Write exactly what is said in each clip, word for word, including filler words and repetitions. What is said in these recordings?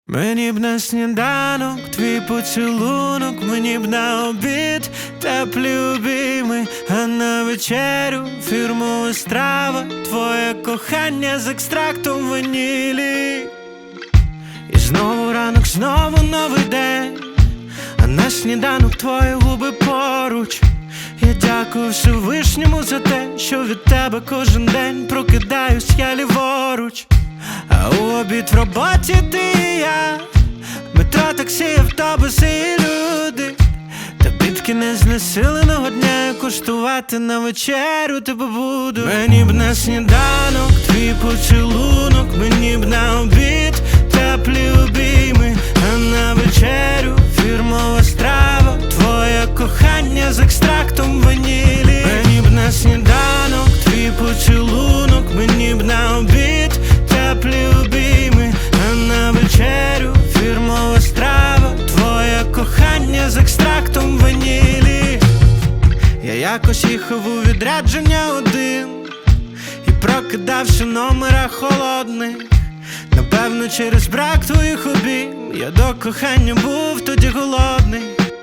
Мені б на сніданок твій поцілунок, мені б на обід теплі обійми, а на вечерю фірмова страва, твоє кохання з екстрактом ванілі. І знову ранок, знову новий день, а на сніданок твої губи поруч. Я дякую Всевишньому за те, що від тебе кожен день прокидаюсь я ліворуч. А у обід в роботі ти і я, метро, таксі, автобуси і люди. Та під кінець знесиленого дня я куштувати на вечерю тебе буду. Мені б на сніданок твій поцілунок, мені б на обід теплі обійми, а на вечерю фірмова страва, твоє кохання з екстрактом ванілі. Мені б на сніданок твій поцілунок, мені б на обід теплі обійми, а на вечерю фірмова страва, твоє кохання з екстрактом ванілі. Я якось їхав у відрядження один і прокидався номера холодних. Напевно, через брак твоїх обійм я до кохання був тоді голодний.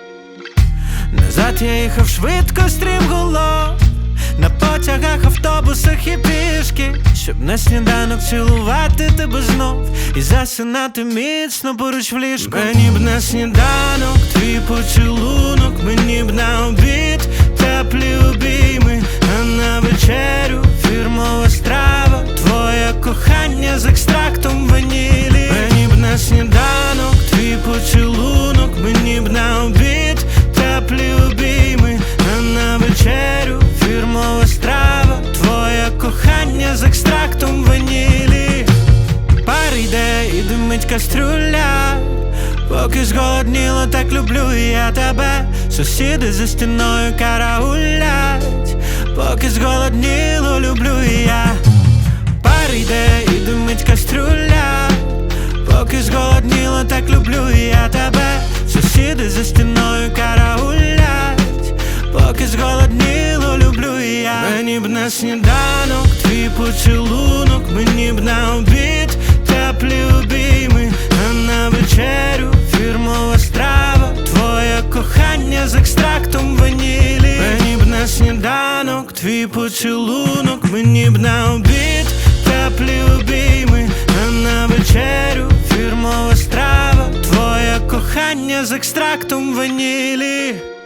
Назад я їхав швидко, стрімголов, на потягах, автобусах і пішки, щоб на сніданок цілувати тебе знов і засинати міцно поруч в ліжку. Мені б на сніданок твій поцілунок, мені б на обід теплі обійми, а на вечерю фірмова страва, твоє кохання з екстрактом ванілі. Мені б на сніданок твій поцілунок, мені б на обід теплі обійми, а на вечерю фірмова страва, твоє кохання з екстрактом ванілі. Пар йде і димить каструля, поки зголодніло, так люблю і я тебе. Сусіди за стіною караулять, поки зголодніло, люблю і я. Пар йде і димить каструля, поки зголодніло, так люблю і я тебе. Сусіди за стіною караулять, поки зголодніло, люблю і я. Мені б на сніданок твій поцілунок, мені б на обід теплі обійми, а на вечерю фірмова страва, твоє кохання з екстрактом ванілі. Мені б на сніданок твій поцілунок, мені б на обід теплі обійми, а на вечерю фірмова страва, твоє кохання з екстрактом ванілі.